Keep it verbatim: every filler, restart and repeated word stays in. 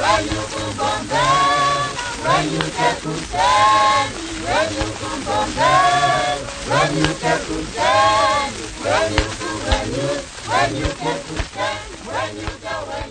when you come Bombay, when you take Hussein, when you come Bombay, when you take Hussein, when you come, when you, when you take Hussein, when you go, when